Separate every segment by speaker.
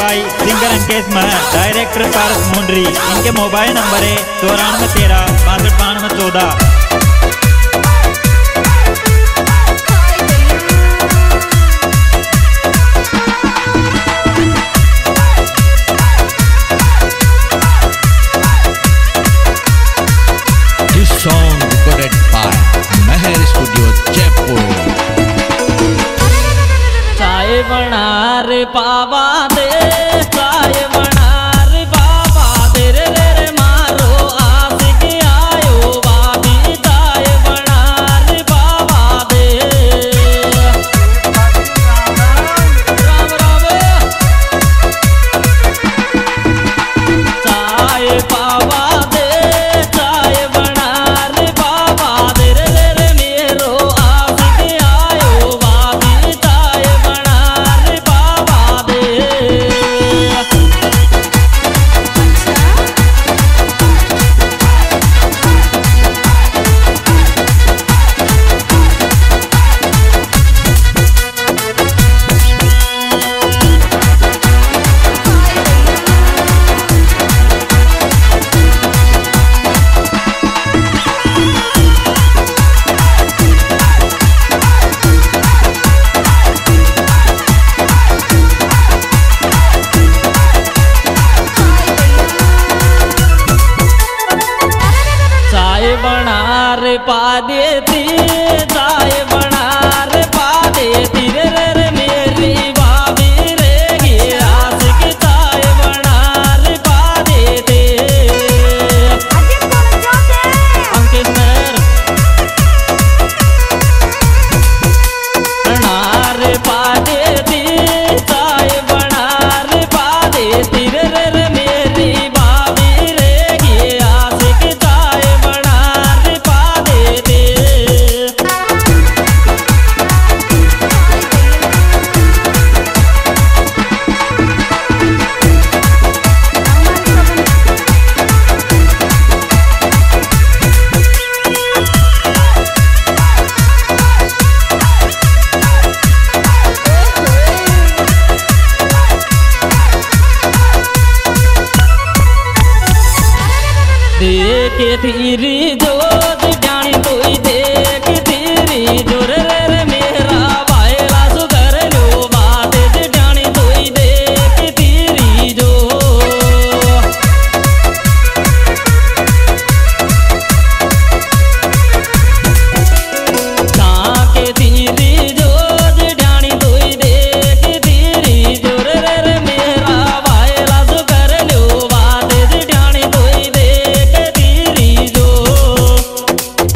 Speaker 1: भाई singer Ankesh Mahar, director Paras Mundri. इनके mobile number है 9413 629214।
Speaker 2: Song recorded by Meher Studio Jaipur।
Speaker 3: चाय बना रे पावा दे, चाय बना रे पावा दे रे रे मारो आशिक आयो बाबी। चाय बना रे पावा दे, राम राम। चाय पावा दे, चाय बना रे पावा दे रे रे मेरो आशिक आयो बाबी। चाय बना रे पावा दे। चाय बना रे पा देती, चाय बना रे पा देती रे रे मेरी भाभी रे गे आशिक। चाय बना रे पा देते अंकित महर। बना रे पा देती, चाय बना रे पा देती रे रे मेरी भाभी रे गे आशिक। चाय बना रे पा देते। देख धीरी जोत जानी तोई देख धीरी जोर रे मेरा भाईला सुधर लो बात जानी तोई देख धीरी जो। के धीरी जोत जानी तोई देख धीरी जोर रे मेरा भाईला सुधर लो बात जानी तोई देख धीरी जो।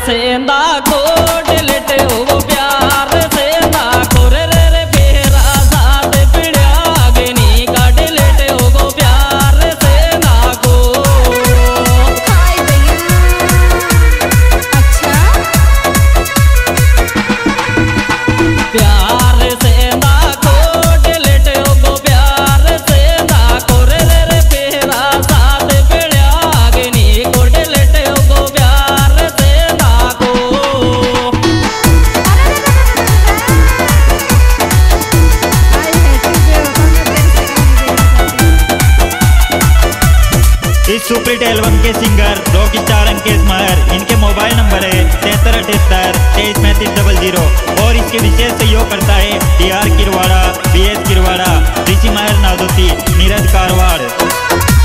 Speaker 3: सेंदा को डिलीट हो प्यार सेंदा को रे रे फेरा साथ पिड़िया अग्नि का डिलीट हो प्यार सेंदा को।
Speaker 4: हाय भैया अच्छा
Speaker 3: प्यार सेंदा को डिलीट हो प्यार सेंदा को रे रे फेरा साथ पिड़िया अग्नि को डिलीट हो प्यार सेंदा को।
Speaker 4: आई है कि बेवफा मैं तेरे से
Speaker 1: इस सुपरहिट एल्बम के singer rock star Ankesh Mahar, इनके मोबाइल नंबर है 7378233300 और इसके विशेष सहयोग करता है DR किरवाड़ा, BS किरवाड़ा, ऋषि माहर नादोती, नीरज कारवाड़।